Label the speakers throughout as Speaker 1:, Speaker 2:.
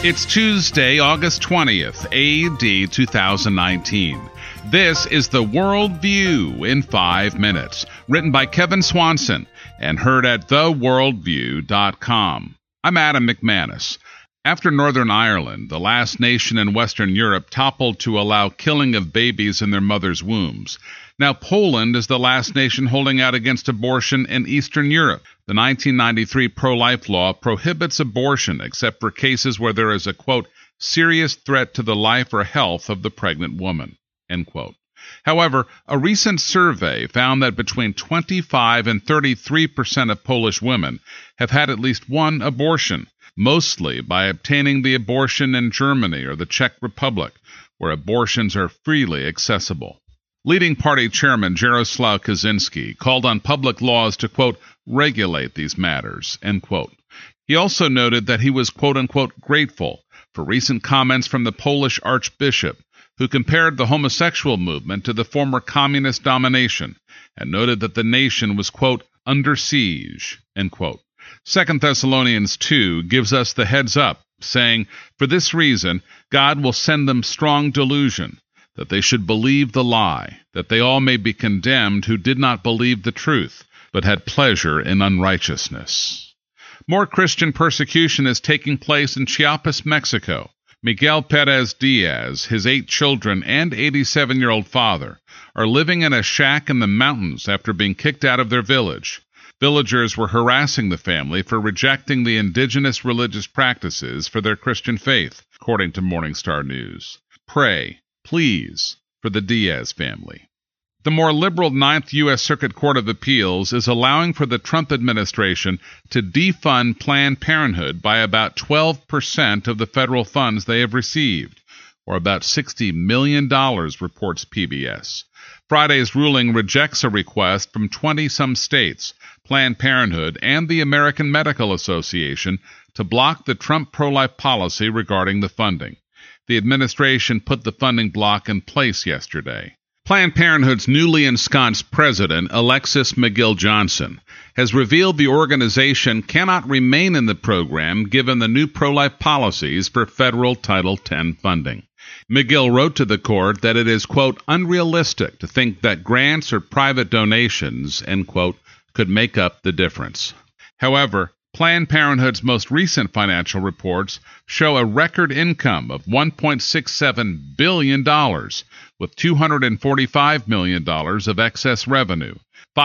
Speaker 1: It's Tuesday, August 20th, A.D. 2019. This is the World View in 5 minutes, written by Kevin Swanson and heard at theworldview.com. I'm Adam McManus. After Northern Ireland, the last nation in Western Europe toppled to allow killing of babies in their mothers' wombs. Now Poland is the last nation holding out against abortion in Eastern Europe. The 1993 pro-life law prohibits abortion except for cases where there is a, quote, serious threat to the life or health of the pregnant woman, end quote. However, a recent survey found that between 25 and 33% of Polish women have had at least one abortion, mostly by obtaining the abortion in Germany or the Czech Republic, where abortions are freely accessible. Leading party chairman Jaroslaw Kaczynski called on public laws to, quote, regulate these matters, end quote. He also noted that he was, quote unquote, grateful for recent comments from the Polish archbishop, who compared the homosexual movement to the former communist domination and noted that the nation was, quote, under siege, end quote. 2 Thessalonians 2 gives us the heads up, saying, for this reason God will send them strong delusion, that they should believe the lie, that they all may be condemned who did not believe the truth, but had pleasure in unrighteousness. More Christian persecution is taking place in Chiapas, Mexico. Miguel Perez Diaz, his 8 children, and 87-year-old father are living in a shack in the mountains after being kicked out of their village. Villagers were harassing the family for rejecting the indigenous religious practices for their Christian faith, according to Morning Star News. Pray, please, for the Diaz family. The more liberal 9th U.S. Circuit Court of Appeals is allowing for the Trump administration to defund Planned Parenthood by about 12% of the federal funds they have received, or about $60 million, reports PBS. Friday's ruling rejects a request from 20-some states, Planned Parenthood, and the American Medical Association to block the Trump pro-life policy regarding the funding. The administration put the funding block in place yesterday. Planned Parenthood's newly ensconced president, Alexis McGill Johnson, has revealed the organization cannot remain in the program given the new pro-life policies for federal Title X funding. McGill wrote to the court that it is, quote, unrealistic to think that grants or private donations, end quote, could make up the difference. However, Planned Parenthood's most recent financial reports show a record income of $1.67 billion, with $245 million of excess revenue,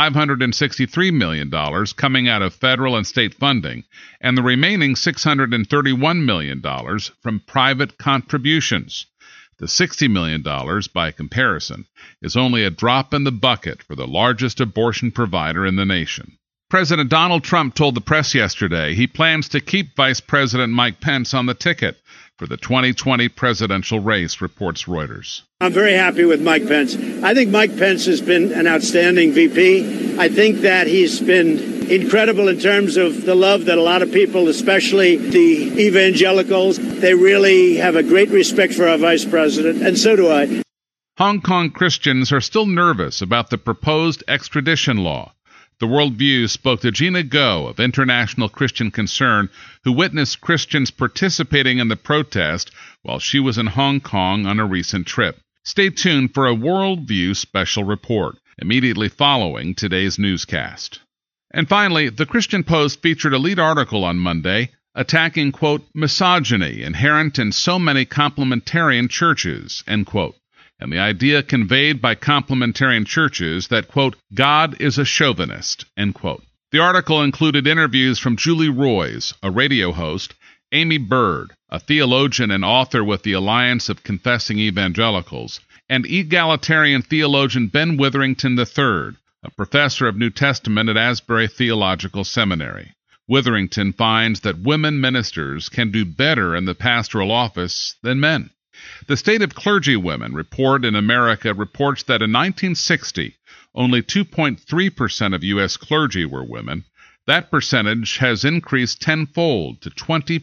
Speaker 1: $563 million coming out of federal and state funding, and the remaining $631 million from private contributions. The $60 million, by comparison, is only a drop in the bucket for the largest abortion provider in the nation. President Donald Trump told the press yesterday he plans to keep Vice President Mike Pence on the ticket for the 2020 presidential race, reports Reuters.
Speaker 2: I'm very happy with Mike Pence. I think Mike Pence has been an outstanding VP. I think that he's been incredible in terms of the love that a lot of people, especially the evangelicals, they really have a great respect for our vice president, and so do I.
Speaker 1: Hong Kong Christians are still nervous about the proposed extradition law. The World View spoke to Gina Go of International Christian Concern, who witnessed Christians participating in the protest while she was in Hong Kong on a recent trip. Stay tuned for a World View special report, immediately following today's newscast. And finally, the Christian Post featured a lead article on Monday attacking, quote, misogyny inherent in so many complementarian churches, end quote, and the idea conveyed by complementarian churches that, quote, God is a chauvinist, end quote. The article included interviews from Julie Roys, a radio host, Amy Bird, a theologian and author with the Alliance of Confessing Evangelicals, and egalitarian theologian Ben Witherington III, a professor of New Testament at Asbury Theological Seminary. Witherington finds that women ministers can do better in the pastoral office than men. The State of Clergywomen report in America reports that in 1960, only 2.3% of U.S. clergy were women. That percentage has increased tenfold to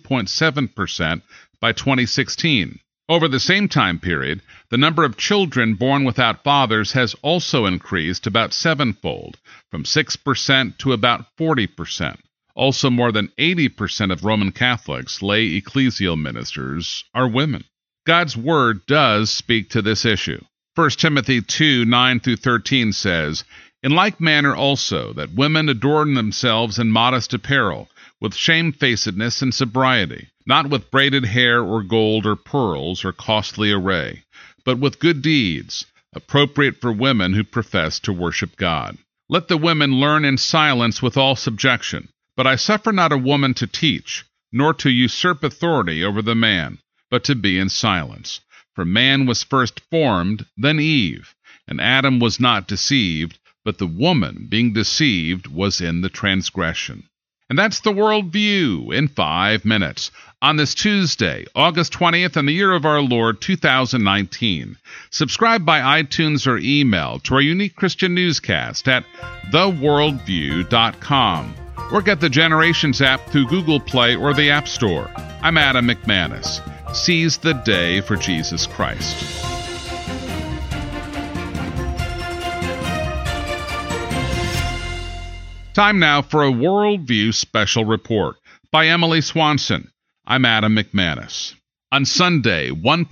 Speaker 1: 20.7% by 2016. Over the same time period, the number of children born without fathers has also increased about sevenfold, from 6% to about 40%. Also, more than 80% of Roman Catholics, lay ecclesial ministers, are women. God's Word does speak to this issue. 1 Timothy 2:9-13 says, "In like manner also, that women adorn themselves in modest apparel, with shamefacedness and sobriety, not with braided hair or gold or pearls or costly array, but with good deeds, appropriate for women who profess to worship God. Let the women learn in silence with all subjection. But I suffer not a woman to teach, nor to usurp authority over the man, but to be in silence. For man was first formed, then Eve, and Adam was not deceived, but the woman, being deceived, was in the transgression." And that's the World View in 5 minutes on this Tuesday, August 20th, in the year of our Lord, 2019. Subscribe by iTunes or email to our unique Christian newscast at theworldview.com. or get the Generations app through Google Play or the App Store. I'm Adam McManus. Seize the day for Jesus Christ. Time now for a Worldview special report by Emily Swanson. I'm Adam McManus. On Sunday,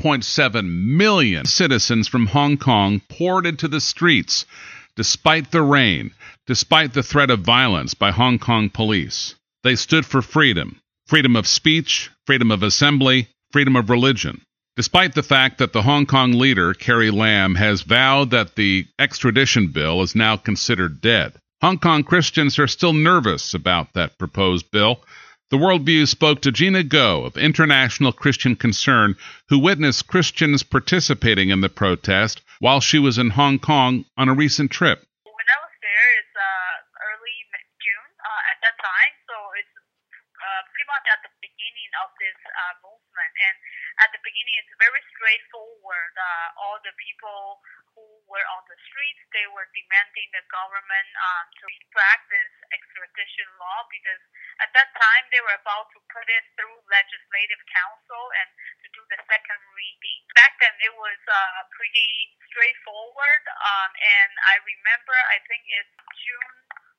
Speaker 1: 1.7 million citizens from Hong Kong poured into the streets despite the rain, despite the threat of violence by Hong Kong police. They stood for freedom, freedom of speech, freedom of assembly, freedom of religion. Despite the fact that the Hong Kong leader, Carrie Lam, has vowed that the extradition bill is now considered dead, Hong Kong Christians are still nervous about that proposed bill. The Worldview spoke to Gina Go of International Christian Concern, who witnessed Christians participating in the protest while she was in Hong Kong on a recent trip.
Speaker 3: When I was there, it's early June at that time, so it's pretty much at the beginning of this movement. And at the beginning, it's very straightforward. All the people who were on the streets, they were demanding the government to practice extradition law, because at that time they were about to put it through legislative council and to do the second reading. Back then it was pretty straightforward, and I remember, I think it's June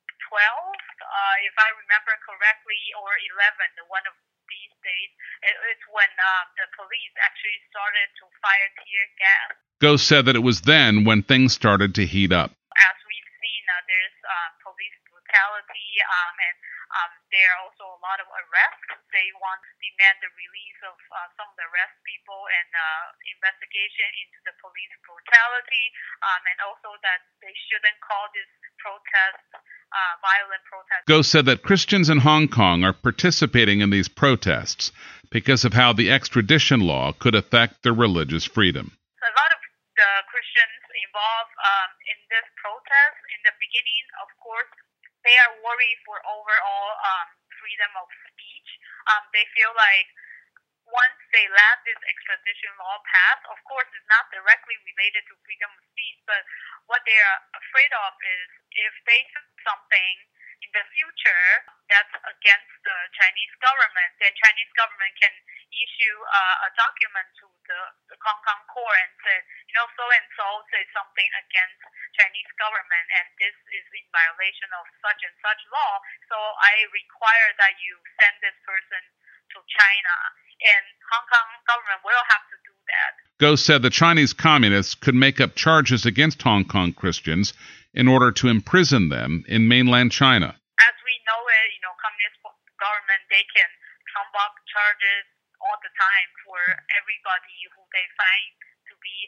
Speaker 3: 12th, if I remember correctly, or 11th, one of these days, it's when the police actually started to fire tear gas.
Speaker 1: Go said that it was then when things started to heat up.
Speaker 3: As we've seen, there's police brutality, and there are also a lot of arrests. They want to demand the release of some of the arrest people and investigation into the police brutality, and also that they shouldn't call this protest violent protest.
Speaker 1: Go said that Christians in Hong Kong are participating in these protests because of how the extradition law could affect their religious freedom.
Speaker 3: So a lot of the Christians involved in this protest, in the beginning, of course, they are worried for overall freedom of speech. They feel like once they let this extradition law pass, of course, it's not directly related to freedom of speech, but what they are afraid of is if they do something in the future that's against the Chinese government, then Chinese government can issue a document to the Hong Kong court and say, so-and-so says something against Chinese government, and this is in violation of such and such law, so I require that you send this person to China, and Hong Kong government will have to do that.
Speaker 1: Go said the Chinese communists could make up charges against Hong Kong Christians in order to imprison them in mainland China.
Speaker 3: As we know it, communist government, they can trump up charges all the time for everybody who they find to be